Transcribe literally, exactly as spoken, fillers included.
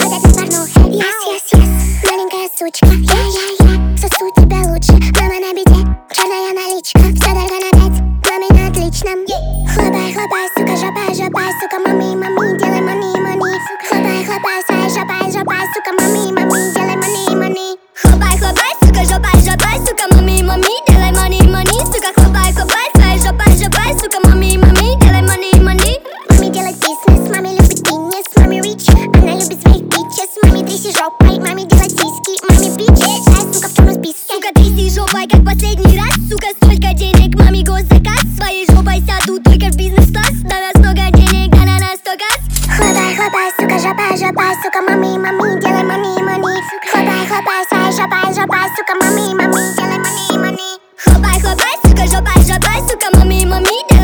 опять на парну. Yes, yes, yes, маленькая сучка. Я, я, я, сосу тебя лучше. Мама на беде, черная наличка. Все дорого на пять, маме на отличном. Хлопай, хлопай, сука, жопай, жопай, сука, мами, мами, делай мани, мани. Хлопай, хлопай, сай, жопай, жопай, сука, мами, мами, делай мани, мани. Хлопай, хлопай, сука, жопай, жопай, сука, мами, мами, делай мани, мани. Сука, хлопай, хлопай, сай, жопай, жопай, сука, мами, мами, делай мани, мани. Маме делает бизнес, маме любит фитнес, маме рич, она любит своих бичес. Маме тряси жопой, маме делать сиськи, маме бич, ай, сука, в черном списке. Сука, тряси жопой, как последний раз. Сука, столько денег, маме госзаказ. Своей жопой сяду только в бизнес-класс. Да нас много денег, да на нас сто газ. Хлопай, хлопай, сука, жопай, жопай, сука, мами, мами, делай мани, мани. Хлопай, хлопай, сай, жопай, жопай, сука, мами, мами, делай мани, мани. Хлопай, хлопай, сука, жопай, жопай, сука, мами, мами, делай